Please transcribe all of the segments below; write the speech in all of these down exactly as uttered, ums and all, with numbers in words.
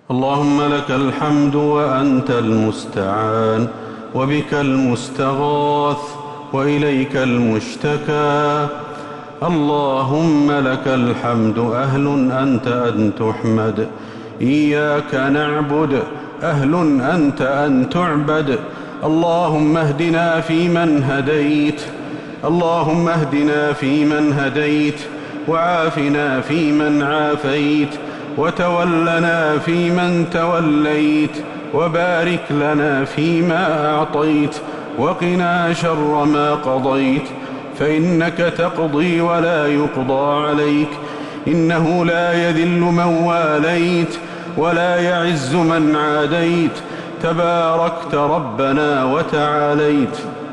اللهم لك الحمد وأنت المستعان وبك المستغاث وإليك المشتكى. اللهم لك الحمد أهل أنت أن تحمد، إياك نعبد، أهل أنت أن تعبد. اللهم اهدنا فيمن هديت، اللهم اهدنا فيمن هديت، وعافنا فيمن عافيت، وتولنا فيمن توليت، وبارك لنا فيما أعطيت، وقنا شر ما قضيت، فإنك تقضي ولا يقضى عليك، إنه لا يذل من واليت ولا يعز من عاديت، تباركت ربنا وتعاليت.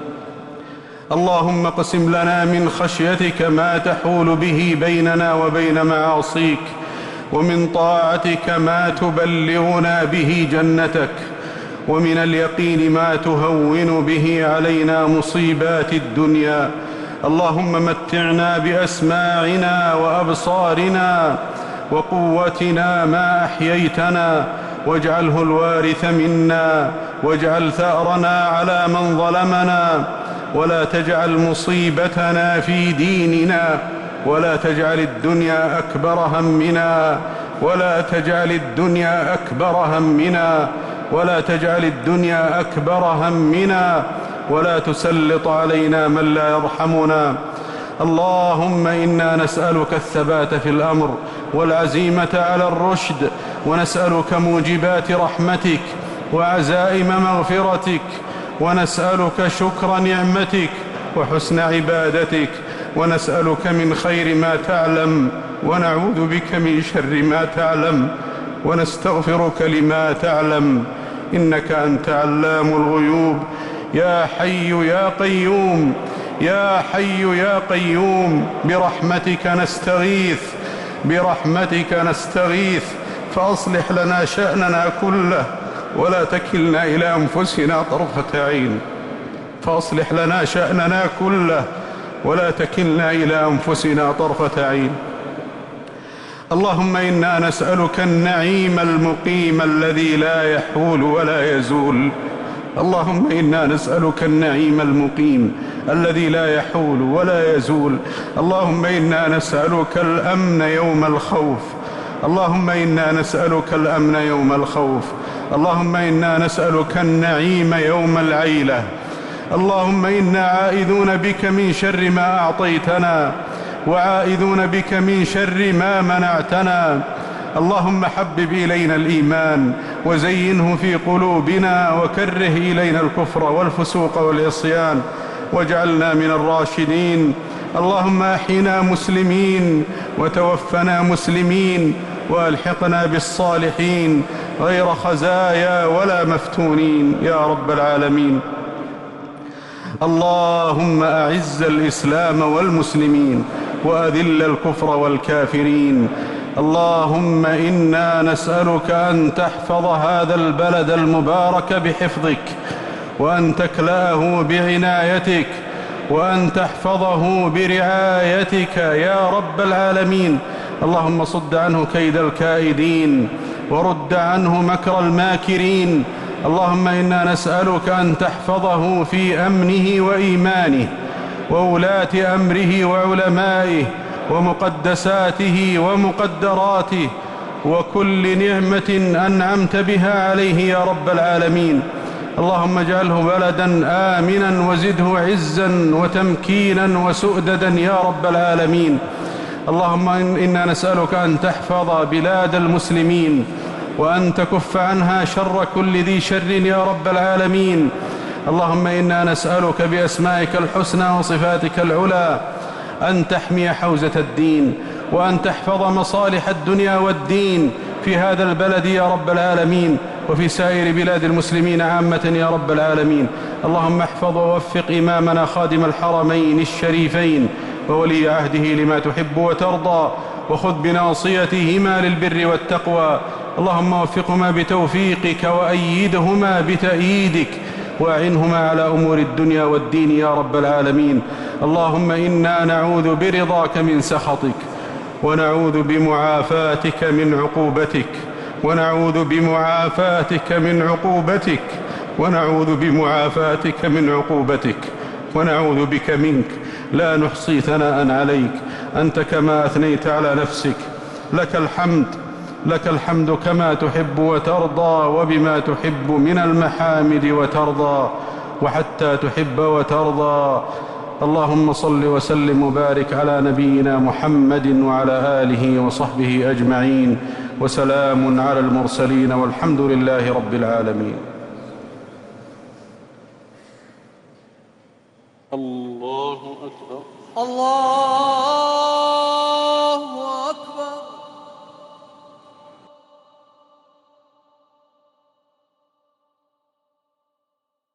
اللهم اقسم لنا من خشيتك ما تحول به بيننا وبين معاصيك، ومن طاعتك ما تبلغنا به جنتك، ومن اليقين ما تهون به علينا مصيبات الدنيا. اللهم متعنا بأسماعنا وأبصارنا وقوتنا ما أحييتنا، واجعله الوارث منا، واجعل ثأرنا على من ظلمنا، ولا تجعل مصيبتنا في ديننا، ولا تجعل الدنيا أكبر همنا، ولا تجعل الدنيا أكبر همنا، ولا تجعل الدنيا أكبر همنا، ولا تسلط علينا من لا يرحمنا. اللهم إنا نسألك الثبات في الأمر والعزيمة على الرشد، ونسألك موجبات رحمتك وعزائم مغفرتك، ونسألك شكر نعمتك وحسن عبادتك، ونسألك من خير ما تعلم، ونعوذ بك من شر ما تعلم، ونستغفرك لما تعلم، إنك أنت علام الغيوب. يا حي يا قيوم، يا حي يا قيوم، برحمتك نستغيث، برحمتك نستغيث، فأصلح لنا شأننا كله، ولا تكلنا إلى أنفسنا طرفة عين، فأصلح لنا شأننا كله، ولا تكلنا إلى أنفسنا طرفة عين. اللهم إنا نسألك النعيم المقيم الذي لا يحول ولا يزول. اللهم إنا نسألك النعيم المقيم الذي لا يحول ولا يزول. اللهم إنا نسألك الأمن يوم الخوف. اللهم إنا نسألك الأمن يوم الخوف. اللهم إنا نسألك النعيم يوم العيلة. اللهم إنا عائذون بك من شر ما أعطيتنا، وعائذون بك من شر ما منعتنا. اللهم حبب إلينا الإيمان وزينه في قلوبنا، وكره إلينا الكفر والفسوق والعصيان، واجعلنا من الراشدين. اللهم أحينا مسلمين وتوفنا مسلمين، وألحقنا بالصالحين غير خزايا ولا مفتونين يا رب العالمين. اللهم أعز الإسلام والمسلمين، وأذل الكفر والكافرين. اللهم إنا نسألك أن تحفظ هذا البلد المبارك بحفظك، وأن تكلأه بعنايتك، وأن تحفظه برعايتك يا رب العالمين. اللهم صد عنه كيد الكائدين، ورد عنه مكر الماكرين. اللهم إنا نسألك أن تحفظه في أمنه وإيمانه، وولاة أمره وعلمائه، ومقدساته ومقدراته، وكل نعمة أنعمت بها عليه يا رب العالمين. اللهم اجعله بلدا آمنا، وزده عزا وتمكينا وسؤددا يا رب العالمين. اللهم إنا نسألك أن تحفظ بلاد المسلمين، وأن تكف عنها شر كل ذي شر يا رب العالمين. اللهم إنا نسألك بأسمائك الحسنى وصفاتك العلى أن تحمي حوزة الدين، وأن تحفظ مصالح الدنيا والدين في هذا البلد يا رب العالمين، وفي سائر بلاد المسلمين عامة يا رب العالمين. اللهم احفظ ووفق إمامنا خادم الحرمين الشريفين وولي عهده لما تحب وترضى، وخذ بناصيتهما للبر والتقوى. اللهم وفقهما بتوفيقك، وأيدهما بتأييدك، وأعنهما على أمور الدنيا والدين يا رب العالمين. اللهم إنا نعوذ برضاك من سخطك، ونعوذ بمعافاتك من عقوبتك، ونعوذ بمعافاتك من عقوبتك ونعوذ بمعافاتك من عقوبتك ونعوذ بك منك، لا نحصي ثناء عليك أنت كما أثنيت على نفسك. لك الحمد لك الحمد كما تحب وترضى، وبما تحب من المحامد وترضى، وحتى تحب وترضى. اللهم صل وسلم وبارك على نبينا محمد وعلى آله وصحبه أجمعين، وسلام على المرسلين، والحمد لله رب العالمين. الله أكبر. الله